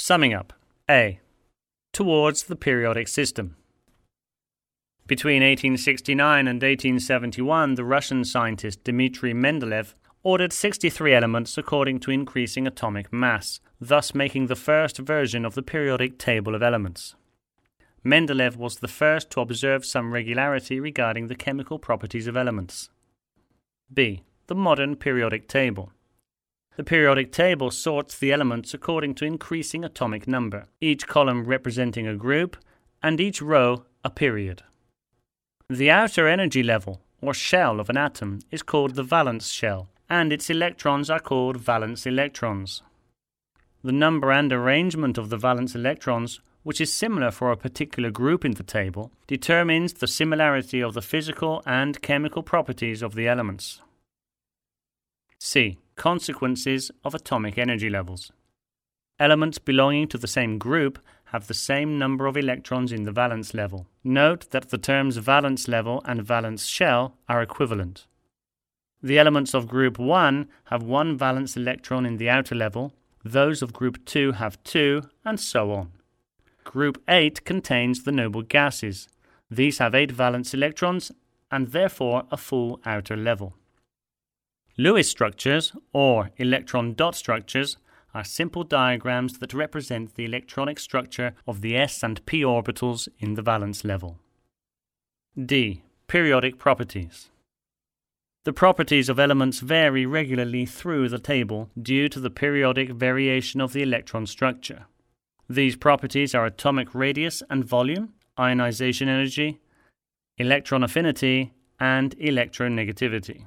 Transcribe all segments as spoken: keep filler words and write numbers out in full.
Summing up. A. Towards the periodic system. Between eighteen sixty-nine and eighteen seventy-one, the Russian scientist Dmitry Mendeleev ordered sixty-three elements according to increasing atomic mass, thus making the first version of the periodic table of elements. Mendeleev was the first to observe some regularity regarding the chemical properties of elements. B. The modern periodic table. The periodic table sorts the elements according to increasing atomic number, each column representing a group, and each row a period. The outer energy level, or shell of an atom, is called the valence shell, and its electrons are called valence electrons. The number and arrangement of the valence electrons, which is similar for a particular group in the table, determines the similarity of the physical and chemical properties of the elements. C. Consequences of atomic energy levels. Elements belonging to the same group have the same number of electrons in the valence level. Note that the terms valence level and valence shell are equivalent. The elements of group one have one valence electron in the outer level, those of group two have two, and so on. Group eight contains the noble gases. These have eight valence electrons and therefore a full outer level. Lewis structures, or electron dot structures, are simple diagrams that represent the electronic structure of the s and p orbitals in the valence level. D. Periodic properties. The properties of elements vary regularly through the table due to the periodic variation of the electron structure. These properties are atomic radius and volume, ionization energy, electron affinity, and electronegativity.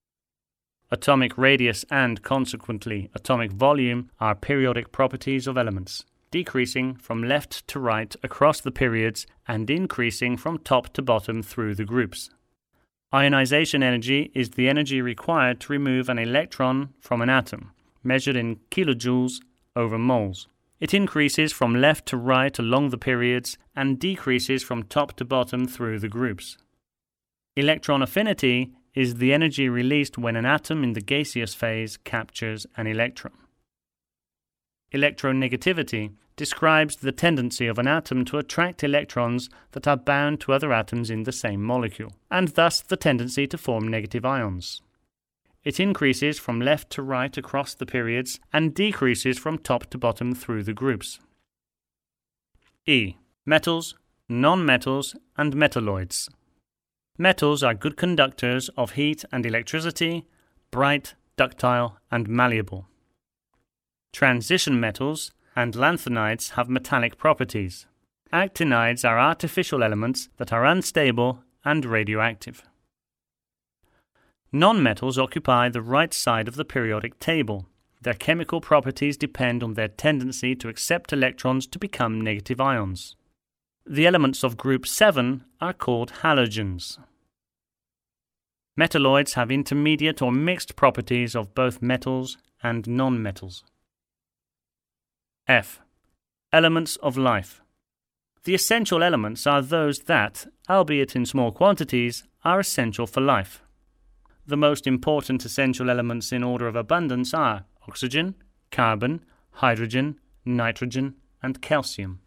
Atomic radius and, consequently, atomic volume are periodic properties of elements, decreasing from left to right across the periods and increasing from top to bottom through the groups. Ionization energy is the energy required to remove an electron from an atom, measured in kilojoules over moles. It increases from left to right along the periods and decreases from top to bottom through the groups. Electron affinity is the energy released when an atom in the gaseous phase captures an electron. Electronegativity describes the tendency of an atom to attract electrons that are bound to other atoms in the same molecule, and thus the tendency to form negative ions. It increases from left to right across the periods and decreases from top to bottom through the groups. E. Metals, nonmetals, and metalloids. Metals are good conductors of heat and electricity, bright, ductile, and malleable. Transition metals and lanthanides have metallic properties. Actinides are artificial elements that are unstable and radioactive. Nonmetals occupy the right side of the periodic table. Their chemical properties depend on their tendency to accept electrons to become negative ions. The elements of group seven are called halogens. Metalloids have intermediate or mixed properties of both metals and nonmetals. F. Elements of life. The essential elements are those that, albeit in small quantities, are essential for life. The most important essential elements in order of abundance are oxygen, carbon, hydrogen, nitrogen, and calcium.